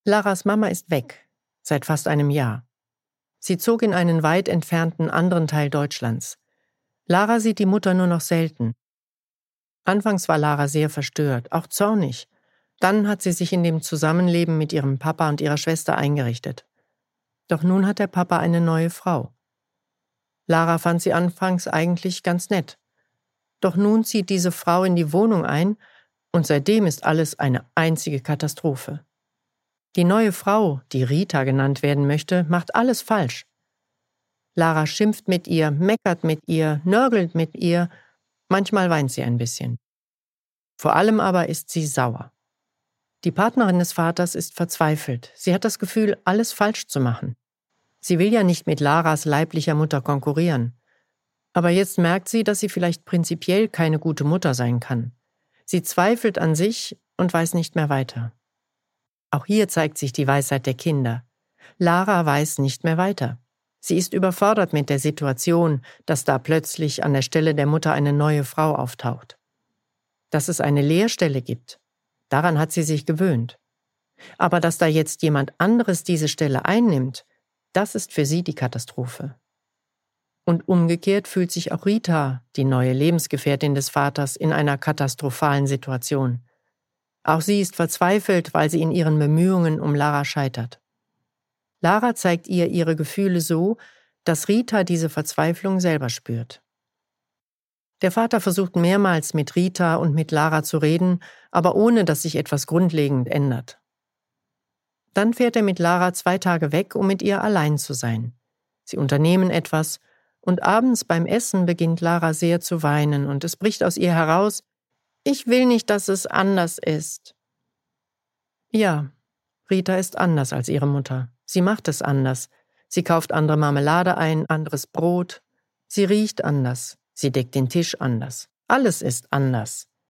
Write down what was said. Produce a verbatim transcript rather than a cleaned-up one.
Laras Mama ist weg, seit fast einem Jahr. Sie zog in einen weit entfernten anderen Teil Deutschlands. Lara sieht die Mutter nur noch selten. Anfangs war Lara sehr verstört, auch zornig. Dann hat sie sich in dem Zusammenleben mit ihrem Papa und ihrer Schwester eingerichtet. Doch nun hat der Papa eine neue Frau. Lara fand sie anfangs eigentlich ganz nett. Doch nun zieht diese Frau in die Wohnung ein und seitdem ist alles eine einzige Katastrophe. Die neue Frau, die Rita genannt werden möchte, macht alles falsch. Lara schimpft mit ihr, meckert mit ihr, nörgelt mit ihr, manchmal weint sie ein bisschen. Vor allem aber ist sie sauer. Die Partnerin des Vaters ist verzweifelt. Sie hat das Gefühl, alles falsch zu machen. Sie will ja nicht mit Laras leiblicher Mutter konkurrieren. Aber jetzt merkt sie, dass sie vielleicht prinzipiell keine gute Mutter sein kann. Sie zweifelt an sich und weiß nicht mehr weiter. Auch hier zeigt sich die Weisheit der Kinder. Lara weiß nicht mehr weiter. Sie ist überfordert mit der Situation, dass da plötzlich an der Stelle der Mutter eine neue Frau auftaucht. Dass es eine Leerstelle gibt, daran hat sie sich gewöhnt. Aber dass da jetzt jemand anderes diese Stelle einnimmt, das ist für sie die Katastrophe. Und umgekehrt fühlt sich auch Rita, die neue Lebensgefährtin des Vaters, in einer katastrophalen Situation. Auch sie ist verzweifelt, weil sie in ihren Bemühungen um Lara scheitert. Lara zeigt ihr ihre Gefühle so, dass Rita diese Verzweiflung selber spürt. Der Vater versucht mehrmals mit Rita und mit Lara zu reden, aber ohne dass sich etwas grundlegend ändert. Dann fährt er mit Lara zwei Tage weg, um mit ihr allein zu sein. Sie unternehmen etwas und abends beim Essen beginnt Lara sehr zu weinen und es bricht aus ihr heraus: Ich will nicht, dass es anders ist. Ja, Rita ist anders als ihre Mutter. Sie macht es anders. Sie kauft andere Marmelade ein, anderes Brot. Sie riecht anders. Sie deckt den Tisch anders. Alles ist anders.